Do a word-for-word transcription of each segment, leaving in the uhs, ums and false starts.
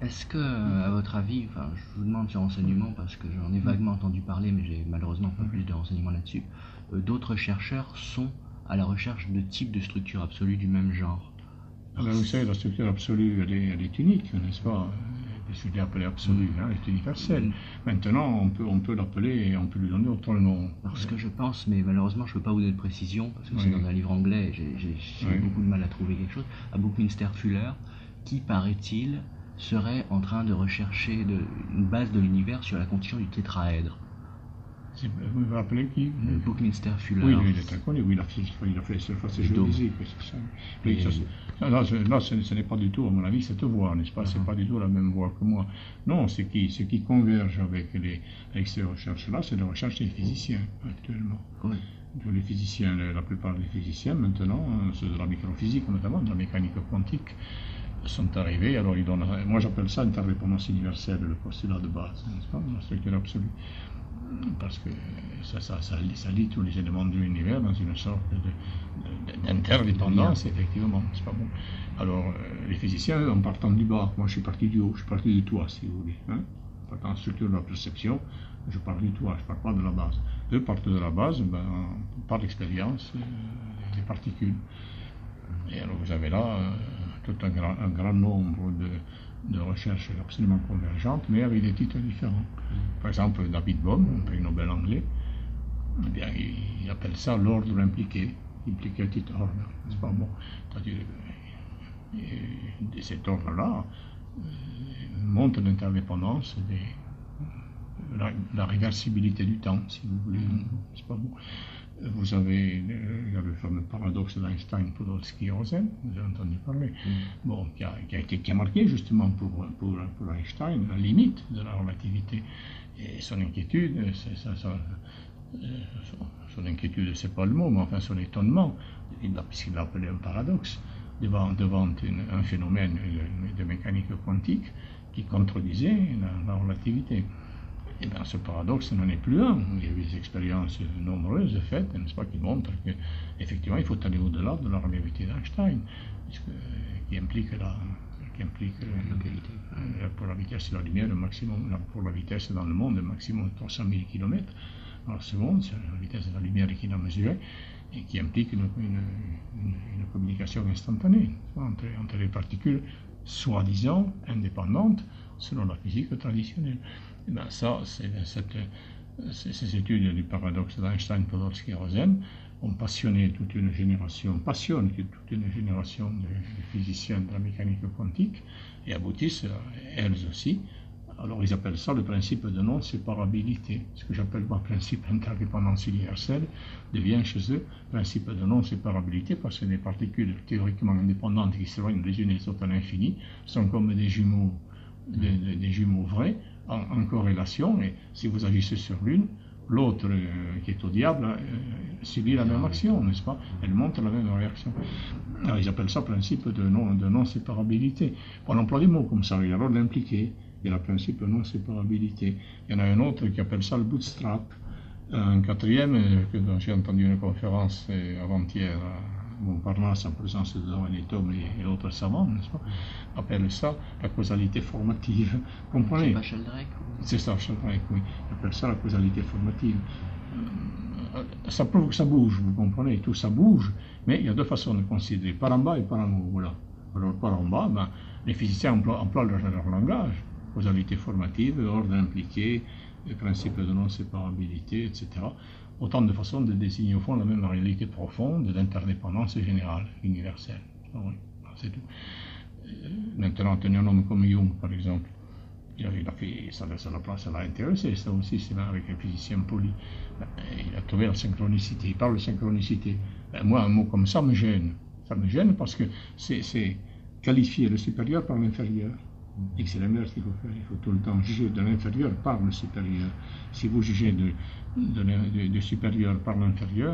Est-ce que, à votre avis, enfin, je vous demande ce renseignement parce que j'en ai vaguement entendu parler, mais j'ai malheureusement pas plus de renseignements là-dessus, euh, d'autres chercheurs sont à la recherche de types de structures absolues du même genre. Ah ben, vous savez, la structure absolue, elle est, elle est unique, n'est-ce pas? La structure appelée absolue, hein, elle est universelle. Maintenant, on peut, on peut l'appeler et on peut lui donner autant de noms. Parce que je pense, mais malheureusement je ne peux pas vous donner de précision, parce que Oui. c'est dans un livre anglais et j'ai j'ai- j'ai Oui. beaucoup de mal à trouver quelque chose, à Buckminster Fuller, qui, paraît-il, serait en train de rechercher de- une base de l'univers sur la condition du tétraèdre. C'est- Vous vous rappelez qui? Euh, Buckminster Fuller. Oui, lui, il est très connu. Oui, il a fait, il a fait surface Et donc- géodésique, oui, c'est ça. Oui, Et- ça, c'est- non, ce, non, ce- ce n'est pas du tout, à mon avis, cette voie, n'est-ce pas? C'est Mhm. pas du tout la même voie que moi. Non, ce qui, ce qui converge avec, les, avec ces recherches-là, c'est les recherches des physiciens, actuellement. Oui. Tous les physiciens, la la plupart des physiciens, maintenant, euh, ceux de la microphysique notamment, de la mécanique quantique, sont arrivés. Alors, ils donnent, moi, j'appelle ça interdépendance universelle, le postulat de base, n'est-ce pas? La structure absolue. Parce que ça, ça, ça, ça lie tous les éléments de l'univers dans une sorte de- de- d'interdépendance, effectivement, c'est pas bon. Alors, euh, les physiciens, en partant du bas, moi je suis parti du haut, je suis parti du toit, si vous voulez. Hein. En partant en structure de la perception, je pars du toit, je ne pars pas de la base. Eux partent de la base, ben, par l'expérience, euh, des particules. Et alors vous avez là euh, tout un grand, un grand nombre de, de recherches absolument convergentes, mais avec des titres différents. Par exemple, David Bohm, un prix Nobel anglais, eh bien, il, il appelle ça l'ordre impliqué, implicated order, n'est-ce pas? Bon, c'est-à-dire, euh, et cet ordre-là euh, montre l'interdépendance des, la, la réversibilité du temps, si vous voulez, c'est pas bon. Vous avez euh, le fameux paradoxe d'Einstein, Podolsky, Rosen, vous avez entendu parler, mm. bon, qui a, qui, a été, qui a marqué justement pour, pour, pour Einstein la limite de la relativité. Et son inquiétude, c'est ça, ça, son, son inquiétude, c'est pas le mot, mais enfin son étonnement, puisqu'il l'a appelé un paradoxe, devant, devant une, un phénomène de, de mécanique quantique qui contredisait la, la relativité. Et bien, ce paradoxe n'en est plus un. Il y a eu des expériences nombreuses faites, n'est-ce pas, qui montrent qu'effectivement, il faut aller au-delà de la relativité d'Einstein, qui implique la, qui implique la localité. Pour la vitesse de la lumière, le maximum, pour la vitesse dans le monde, le maximum de trois cent mille kilomètres par seconde, c'est la vitesse de la lumière qui l'a mesurée, et qui implique une, une, une, une communication instantanée entre, entre les particules soi-disant indépendantes selon la physique traditionnelle. Et bien ça, c'est cette, ces études du paradoxe d'Einstein, Podolsky et Rosen ont passionné toute une génération, passionnent toute une génération de, de physiciens de la mécanique quantique et aboutissent, elles aussi, alors ils appellent ça le principe de non-séparabilité. Ce que j'appelle moi principe d'interdépendance universelle devient chez eux principe de non-séparabilité parce que les particules théoriquement indépendantes qui s'éloignent les unes les autres à l'infini sont comme des jumeaux, des, des, des jumeaux vrais en, en corrélation, et si vous agissez sur l'une, l'autre euh, qui est au diable euh, subit la même action, n'est-ce pas? Elle montre la même réaction. Alors ils appellent ça principe de non, de non-séparabilité. On emploie des mots comme ça, il y a l'ordre impliqué, il y a le principe de non-séparabilité. Il y en a un autre qui appelle ça le bootstrap. Un quatrième, euh, que, dont j'ai entendu une conférence euh, avant-hier à Montparnasse en présence de René Thom et, et l'autre savant, n'est-ce pas, appelle ça la causalité formative. Comprenez? C'est pas Sheldrake ou... C'est ça, Sheldrake, oui. Il appelle ça la causalité formative. Euh, ça prouve que ça bouge, vous comprenez? Tout ça bouge, mais il y a deux façons de considérer, par en bas et par en haut. Voilà. Alors, par en bas, ben, les physiciens emploient, emploient leur, leur langage. Causalité formative, ordre impliqué, principe de non-séparabilité, et cetera. Autant de façons de désigner au fond la même réalité profonde de l'interdépendance générale, universelle. Oui, c'est tout. Maintenant, tenez un homme comme Jung, par exemple, il a, il a fait, ça, ça, ça l'a intéressé, ça aussi, c'est même avec un physicien poli. Il a trouvé la synchronicité, il parle de synchronicité. Ben, moi, un mot comme ça me gêne. Ça me gêne parce que c'est qualifier le supérieur par l'inférieur. Et que c'est l'inverse qu'il faut faire. Il faut tout le temps juger de l'inférieur par le supérieur. Si vous jugez de, de, de, de supérieur par l'inférieur,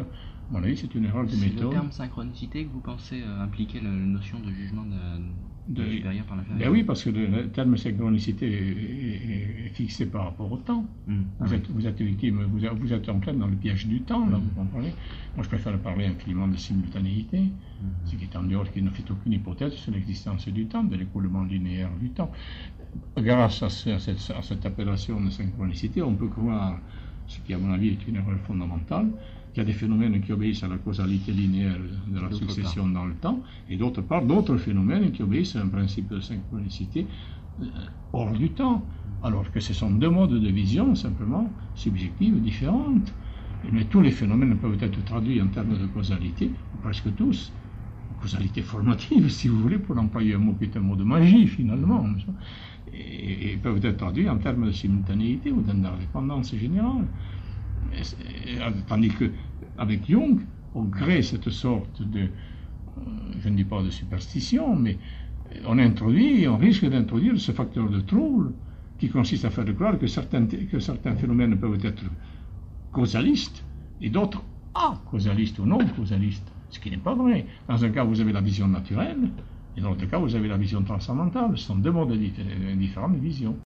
À mon avis, c'est une erreur de C'est méthode. le terme synchronicité que vous pensez euh, impliquer la notion de jugement de, de De- supérieur par l'inférieur? Ben oui, parce que le, le terme synchronicité est, est- est fixé par rapport au temps. Hmm. Vous, Ah êtes, vous êtes victime, vous êtes, vous êtes en plein dans le piège du temps, là, Mhm. vous comprenez? Moi, je préfère parler infiniment de simultanéité, oui. ce qui est en dehors, qui ne fait aucune hypothèse sur l'existence du temps, de l'écoulement linéaire du temps. Grâce à, ce- à cette, à cette appellation de synchronicité, on peut croire, ce qui à mon avis est une erreur fondamentale, qu'il y a des phénomènes qui obéissent à la causalité linéaire de la D'autre succession dans le temps, et d'autre part, d'autres phénomènes qui obéissent à un principe de synchronicité euh, hors du temps, alors que ce sont deux modes de vision simplement subjectives différentes. Mais tous les phénomènes peuvent être traduits en termes de causalité, ou presque tous, causalité formative, si vous voulez, pour employer un mot qui est un mot de magie finalement, et, et peuvent être traduits en termes de simultanéité ou d'indépendance générale. Et, et, tandis qu'avec Jung, on crée cette sorte de, euh, je ne dis pas de superstition, mais on introduit, on risque d'introduire ce facteur de trouble qui consiste à faire croire que certains, que certains phénomènes peuvent être causalistes et d'autres acausalistes ou non causalistes, ce qui n'est pas vrai. Dans un cas, vous avez la vision naturelle, et dans l'autre cas, vous avez la vision transcendantale. Ce sont deux modes différents de vision.